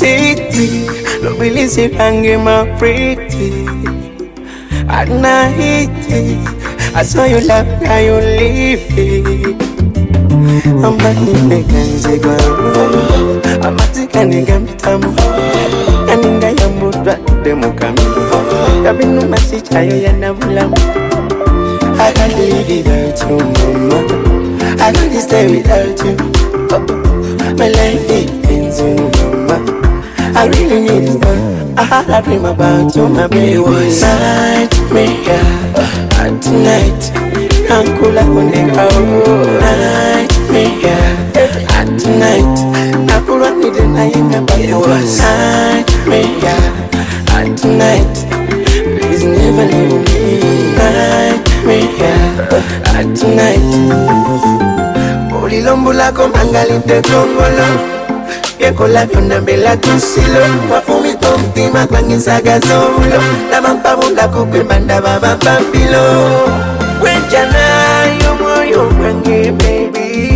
city. No believe say range my pretty. At night, I saw you laugh, now you leave it. I'm back in the Ganze Garo. I'm at the Ganigam Tamu. And in the Yambu, the Mukami. I've been no message, I am I can't live without you, mama. I can't stay without you. My life depends on you, mama. I really need it done. I dream about you, my baby. Nightmare at night. I'm cool up on the ground. Nightmare at night. I'm cool up with the night. Nightmare at night. Please never leave me. Nightmare at night. Olilombola komangali te kongolo. Yekola byonna mbela tusilo wafumi tomtima kwangisaga zolo nabambabunda kukwemanda babapapilo wenjana yomoyo kwange baby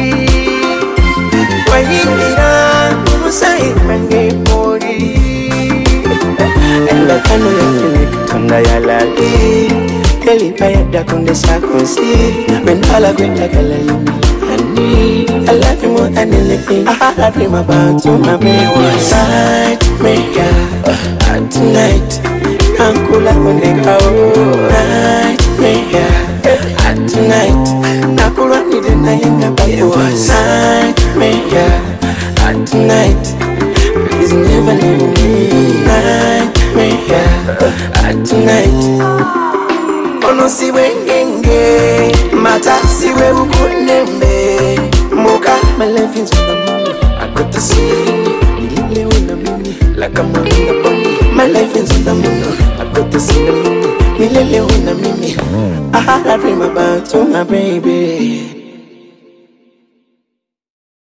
wayingira umusayi kwange mori endakano yakene kitonda yalali elipa yadakondesa konsi menala kwendakalalimi I love you more than anything. I dream about you, my baby. Nightmare at night. I'm cool up on the ground. Nightmare at night. I'm cool up with the night. Nightmare at night. Please never leave me. Nightmare at night. Ono siwe ngenge mata siwe ukunembe moka my life is on the moon I got to see nilile wena mimi like I'm on the bunny my life is on the moon I got to see the moon nilile wena mimi I dream about you my baby